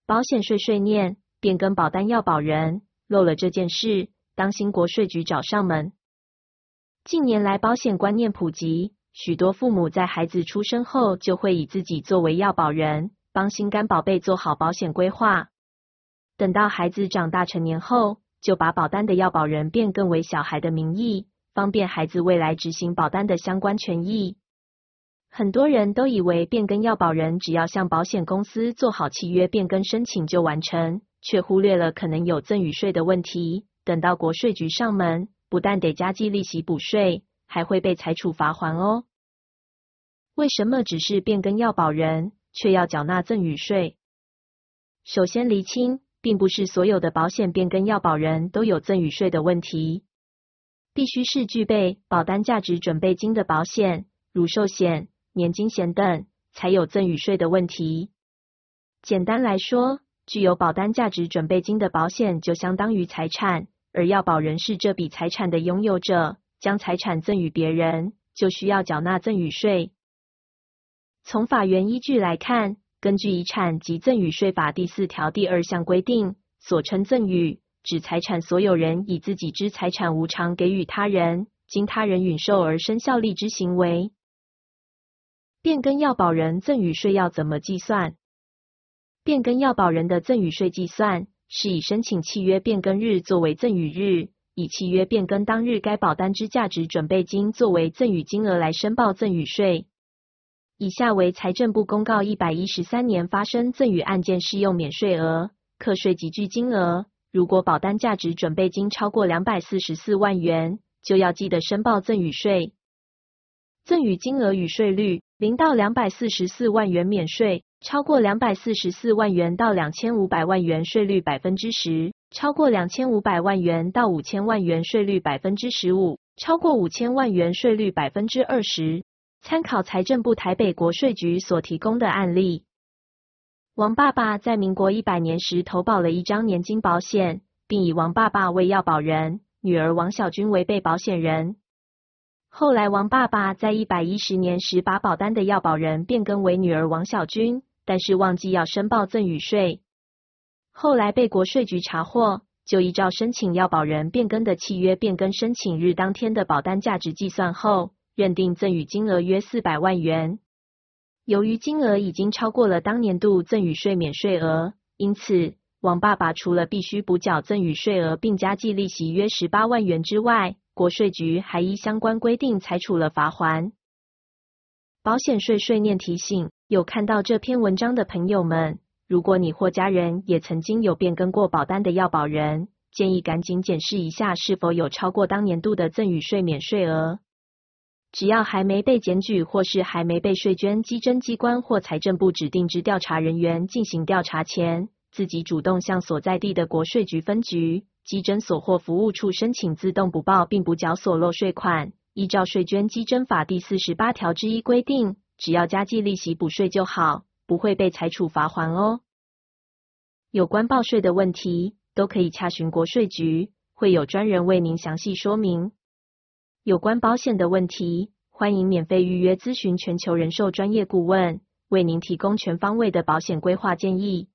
保险税税念，变更保单要保人，漏了这件事，当心国税局找上门。近年来保险观念普及，许多父母在孩子出生后就会以自己作为要保人，帮心肝宝贝做好保险规划。等到孩子长大成年后，就把保单的要保人变更为小孩的名义，方便孩子未来执行保单的相关权益。很多人都以为变更要保人只要向保险公司做好契约变更申请就完成，却忽略了可能有赠与税的问题。等到国税局上门，不但得加计利息补税，还会被裁处罚锾哦。为什么只是变更要保人，却要缴纳赠与税？首先厘清，并不是所有的保险变更要保人都有赠与税的问题，必须是具备保单价值准备金的保险，如寿险、年金险等，才有赠与税的问题。简单来说，具有保单价值准备金的保险就相当于财产，而要保人是这笔财产的拥有者，将财产赠与别人，就需要缴纳赠与税。从法源依据来看，根据遗产及赠与税法第4条第2项规定，所称赠与，指财产所有人以自己之财产无偿给予他人，经他人允受而生效力之行为。变更要保人赠与税要怎么计算？变更要保人的赠与税计算，是以申请契约变更日作为赠与日，以契约变更当日该保单之价值准备金作为赠与金额来申报赠与税。以下为财政部公告113年发生赠与案件适用免税额、课税集聚金额。如果保单价值准备金超过244万元，就要记得申报赠与税。赠与金额与税率，0到244万元免税，超过244万元到2500万元税率 10%， 超过2500万元到5000万元税率 15%， 超过5000万元税率 20%。参考财政部台北国税局所提供的案例。王爸爸在民国100年时投保了一张年金保险，并以王爸爸为要保人，女儿王小军为被保险人。后来王爸爸在110年时把保单的要保人变更为女儿王小军，但是忘记要申报赠与税。后来被国税局查获，就依照申请要保人变更的契约变更申请日当天的保单价值计算后，认定赠与金额约400万元。由于金额已经超过了当年度赠与税免税额，因此王爸爸除了必须补缴赠与税额并加计利息约18万元之外，国税局还依相关规定裁处了罚锾。保险税税念提醒，有看到这篇文章的朋友们，如果你或家人也曾经有变更过保单的要保人，建议赶紧检视一下是否有超过当年度的赠与税免税额。只要还没被检举或是还没被税捐稽征机关或财政部指定之调查人员进行调查前，自己主动向所在地的国税局分局、稽征所或服务处申请自动补报并补缴所漏税款，依照税捐稽征法第48条之1规定，只要加计利息补税就好，不会被裁处罚锾哦。有关报税的问题，都可以洽询国税局，会有专人为您详细说明。有关保险的问题，欢迎免费预约咨询全球人寿专业顾问，为您提供全方位的保险规划建议。